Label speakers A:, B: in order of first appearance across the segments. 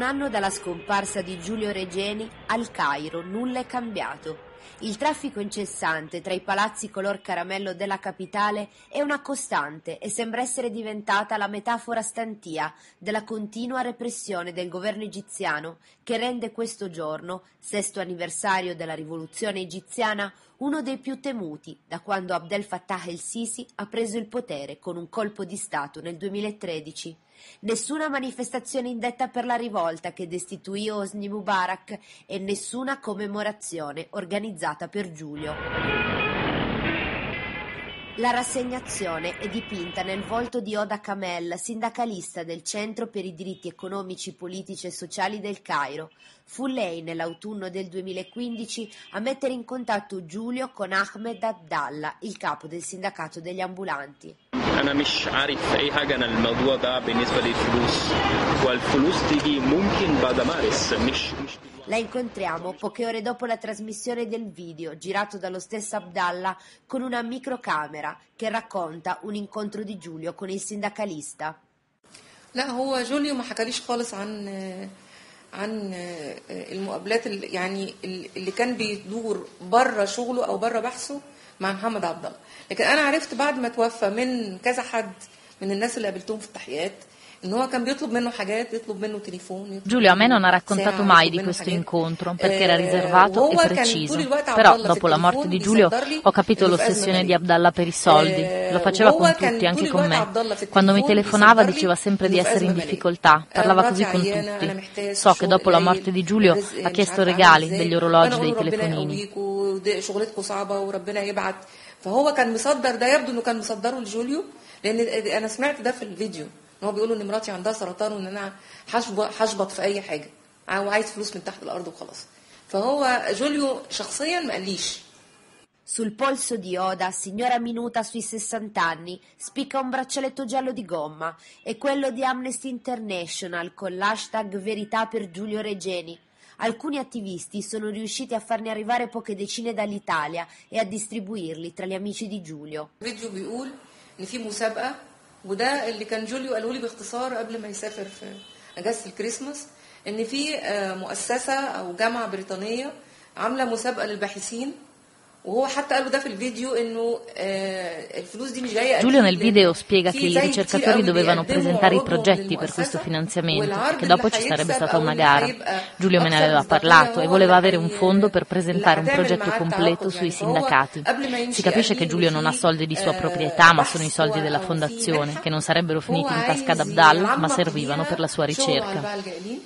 A: anno dalla scomparsa di Giulio Regeni, al Cairo nulla è cambiato. Il traffico incessante tra i palazzi color caramello della capitale è una costante e sembra essere diventata la metafora stantia della continua repressione del governo egiziano, che rende questo giorno, 6° anniversario della rivoluzione egiziana, uno dei più temuti da quando Abdel Fattah el-Sisi ha preso il potere con un colpo di Stato nel 2013. Nessuna manifestazione indetta per la rivolta che destituì Hosni Mubarak e nessuna commemorazione organizzata per Giulio. La rassegnazione è dipinta nel volto di Oda Kamel, sindacalista del Centro per i diritti economici, politici e sociali del Cairo. Fu lei, nell'autunno del 2015, a mettere in contatto Giulio con Ahmed Abdallah, il capo del sindacato degli ambulanti.
B: أنا مش عارف أي حاجة عن الموضوع ده بالنسبة للفلوس والفلوس تيجي ممكن بعد مارس مش
A: La incontriamo poche ore dopo la trasmissione del video girato dallo stesso Abdallah con una microcamera che racconta un incontro di Giulio con il sindacalista.
C: لا هو جوليو ما حكاليش خالص عن المقابلات يعني اللي كان بيدور بره شغله او بره بحثه مع محمد عبد الله. لكن انا عرفت بعد ما توفى من كذا حد من الناس اللي قابلتهم في التحيات ان هو كان بيطلب منه حاجات, يطلب منه تليفون.
D: Giulio a me non ha raccontato mai di questo incontro perché era riservato e preciso. Però dopo la morte di Giulio ho capito l'ossessione di Abdallah per i soldi. Lo faceva con tutti, anche con me. Quando mi telefonava diceva sempre di essere in difficoltà, parlava così con tutti. So che dopo la morte di Giulio ha chiesto regali, degli orologi, dei telefonini.
C: فهو كان مصدر ده, يبدو انه كان مصدره لجوليو, لان انا سمعت ده في الفيديو ان هو بيقولوا ان مراتي عندها سرطان وان انا هشبط في اي حاجه وعايز فلوس من تحت الارض وخلاص. فهو جوليو شخصيا ما قاليش.
A: Sul polso di Oda, signora minuta sui 60 anni, spicca un braccialetto giallo di gomma. È quello di Amnesty International con l'hashtag Verità per Giulio Regeni. Alcuni attivisti sono riusciti a farne arrivare poche decine dall'Italia e a distribuirli tra gli amici di Giulio.
C: الفيديو بيقول ان في مسابقه, وده اللي كان جوليو قاله لي باختصار قبل ما يسافر في اجازه الكريسماس, ان في مؤسسه او جامعه بريطانيه عامله مسابقه للباحثين.
D: Giulio nel video spiega che i ricercatori dovevano presentare i progetti per questo finanziamento, che dopo ci sarebbe stata una gara. Giulio me ne aveva parlato e voleva avere un fondo per presentare un progetto completo sui sindacati. Si capisce che Giulio non ha soldi di sua proprietà, ma sono i soldi della fondazione, che non sarebbero finiti in tasca ad Abdallah, ma servivano per la sua ricerca.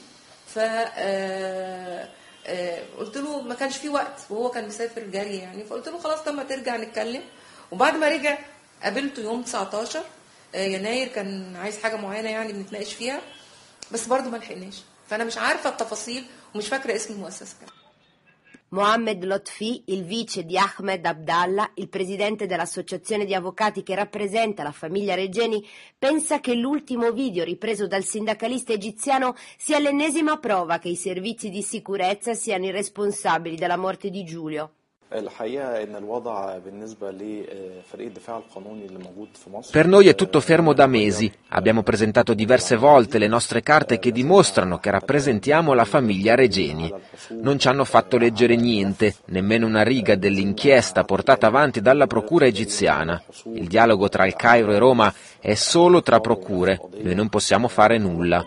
C: قلت له ما كانش في وقت وهو كان مسافر جري يعني, فقلت له خلاص لما ترجع نتكلم. وبعد ما رجع قابلته يوم 19 يناير, كان عايز حاجه معينه يعني بنتناقش فيها, بس برضه ما لحقناش. فانا مش عارفه التفاصيل ومش فاكره اسم المؤسسه كمان.
A: Mohammed Lotfi, il vice di Ahmed Abdallah, il presidente dell'associazione di avvocati che rappresenta la famiglia Regeni, pensa che l'ultimo video ripreso dal sindacalista egiziano sia l'ennesima prova che i servizi di sicurezza siano i responsabili della morte di Giulio.
E: Per noi è tutto fermo da mesi. Abbiamo presentato diverse volte le nostre carte che dimostrano che rappresentiamo la famiglia Regeni. Non ci hanno fatto leggere niente, nemmeno una riga dell'inchiesta portata avanti dalla procura egiziana. Il dialogo tra il Cairo e Roma è solo tra procure. Noi non possiamo fare nulla.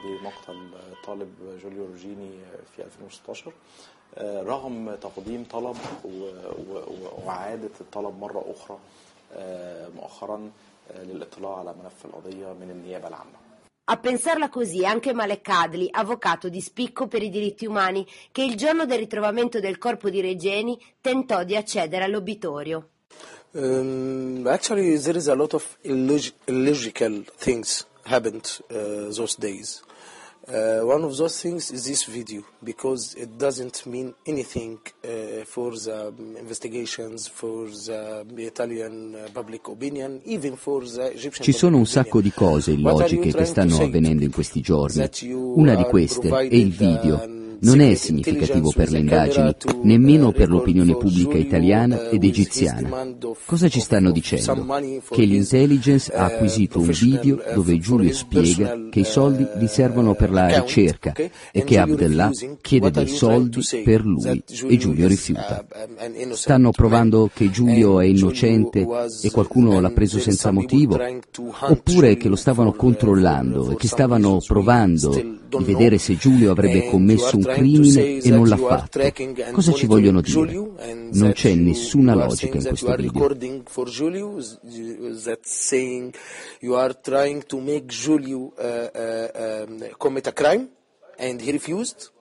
F: رغم تقديم طلب وإعادة الطلب مرة أخرى مؤخرا للاطلاع على ملف القضية من النيابة العامة.
A: A pensarla così anche Malek Adli, avvocato di spicco per i diritti umani, che il giorno del ritrovamento del corpo di Regeni tentò di accedere all'obitorio.
G: Actually, there is a lot of illogical things happened those days. One of those things is this video, because it doesn't mean anything for the investigations, for the Italian public opinion, even for the Egyptian.
H: Ci sono un sacco di cose illogiche che stanno avvenendo in questi giorni. Una di queste è il video. Non è significativo per le indagini, nemmeno per l'opinione pubblica italiana ed egiziana. Cosa ci stanno dicendo? Che l'intelligence ha acquisito un video dove Giulio spiega che i soldi gli servono per la ricerca e che Abdallah chiede dei soldi per lui e Giulio rifiuta. Stanno provando che Giulio è innocente e qualcuno l'ha preso senza motivo, oppure che lo stavano controllando e che stavano provando di vedere se Giulio avrebbe commesso un crimine e non l'ha fatto. Cosa ci vogliono dire? Non c'è nessuna logica in questo video.
G: You are trying to make Giulio commit a crime and he refused?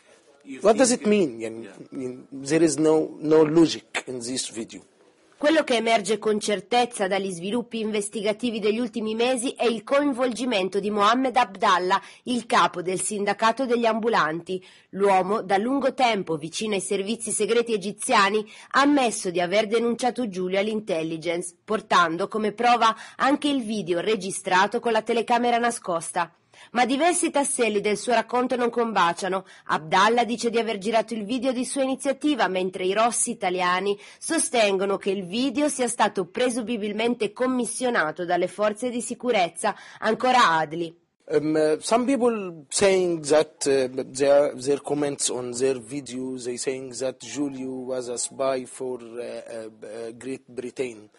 G: What does it mean? There is no logic in this video.
A: Quello che emerge con certezza dagli sviluppi investigativi degli ultimi mesi è il coinvolgimento di Mohammed Abdallah, il capo del sindacato degli ambulanti. L'uomo, da lungo tempo vicino ai servizi segreti egiziani, ha ammesso di aver denunciato Giulio all'intelligence, portando come prova anche il video registrato con la telecamera nascosta. Ma diversi tasselli del suo racconto non combaciano. Abdallah dice di aver girato il video di sua iniziativa, mentre i rossi italiani sostengono che il video sia stato presumibilmente commissionato dalle forze di sicurezza, ancora Adli.
G: Some people saying that their comments on their video, they saying that Giulio was a spy for Great Britain.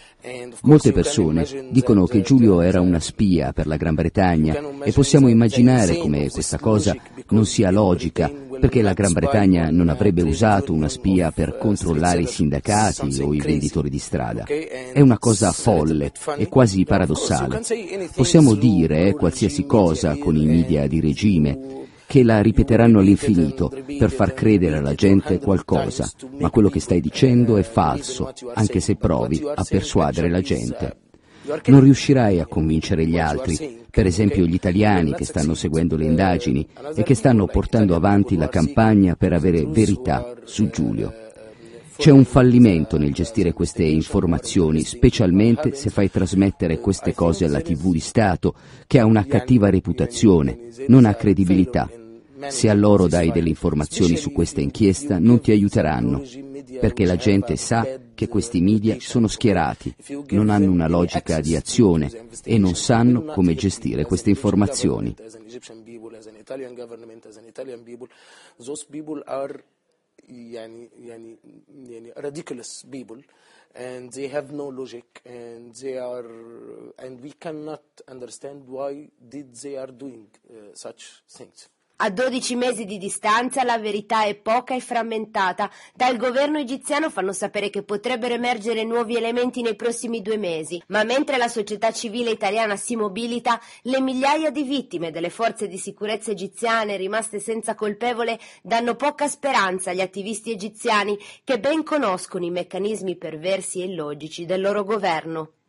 H: Molte persone dicono che Giulio era una spia per la Gran Bretagna e possiamo immaginare come questa cosa non sia logica, perché la Gran Bretagna non avrebbe usato una spia per controllare i sindacati o i venditori di strada. È una cosa folle e quasi paradossale. Possiamo dire qualsiasi cosa con i media di regime, che la ripeteranno all'infinito per far credere alla gente qualcosa, ma quello che stai dicendo è falso, anche se provi a persuadere la gente. Non riuscirai a convincere gli altri, per esempio gli italiani che stanno seguendo le indagini e che stanno portando avanti la campagna per avere verità su Giulio. C'è un fallimento nel gestire queste informazioni, specialmente se fai trasmettere queste cose alla TV di Stato, che ha una cattiva reputazione, non ha credibilità. Se a loro dai delle informazioni su questa inchiesta, non ti aiuteranno, perché la gente sa che questi media sono schierati, non hanno una logica di azione e non sanno come gestire queste informazioni.
G: Ridiculous people, and they have no logic, and we cannot understand why they are doing such things.
A: A 12 mesi di distanza la verità è poca e frammentata. Dal governo egiziano fanno sapere che potrebbero emergere nuovi elementi nei prossimi 2 mesi, ma mentre la società civile italiana si mobilita, le migliaia di vittime delle forze di sicurezza egiziane rimaste senza colpevole danno poca speranza agli attivisti egiziani che ben conoscono i meccanismi perversi e illogici del loro governo.